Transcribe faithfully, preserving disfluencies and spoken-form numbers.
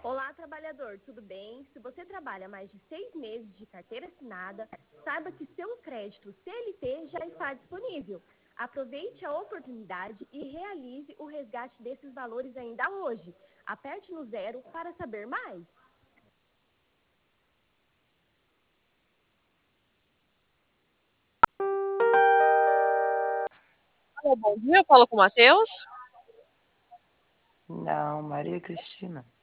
Olá, trabalhador, tudo bem? Se você trabalha mais de seis meses de carteira assinada, saiba que seu crédito C L T já está disponível. Aproveite a oportunidade e realize o resgate desses valores ainda hoje. Aperte no zero para saber mais. Alô, bom dia, eu falo com o Matheus. Não, Maria Cristina.